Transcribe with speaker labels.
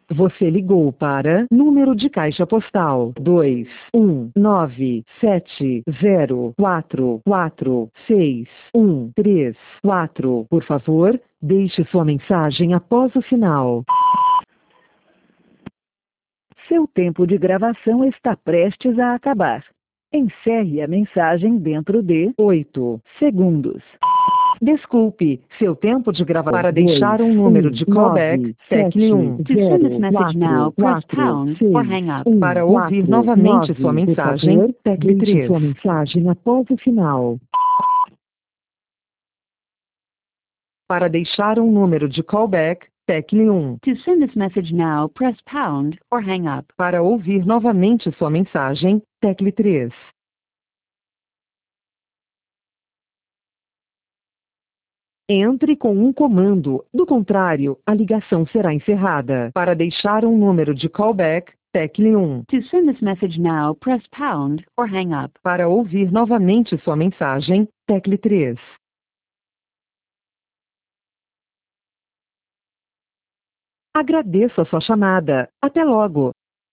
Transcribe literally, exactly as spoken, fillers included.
Speaker 1: Você ligou para número de caixa postal dois um nove sete zero quatro quatro seis um três quatro. Por favor, deixe sua mensagem após o sinal. Seu tempo de gravação está prestes a acabar. Encerre a mensagem dentro de oito segundos. Desculpe, seu tempo de gravação. Para deixar um número de callback, tecle um.
Speaker 2: To send this message now, press pound or hang up.
Speaker 1: Para ouvir novamente sua mensagem, tecle três. Sua mensagem após o final. Para deixar um número de callback, tecle um.
Speaker 2: To send this message now, press pound or hang up.
Speaker 1: Para ouvir novamente sua mensagem, tecle três. Entre com um comando, do contrário, a ligação será encerrada. Para deixar um número de callback, tecle um.
Speaker 2: To send this message now, press pound or hang up.
Speaker 1: Para ouvir novamente sua mensagem, tecle três. Agradeço a sua chamada. Até logo.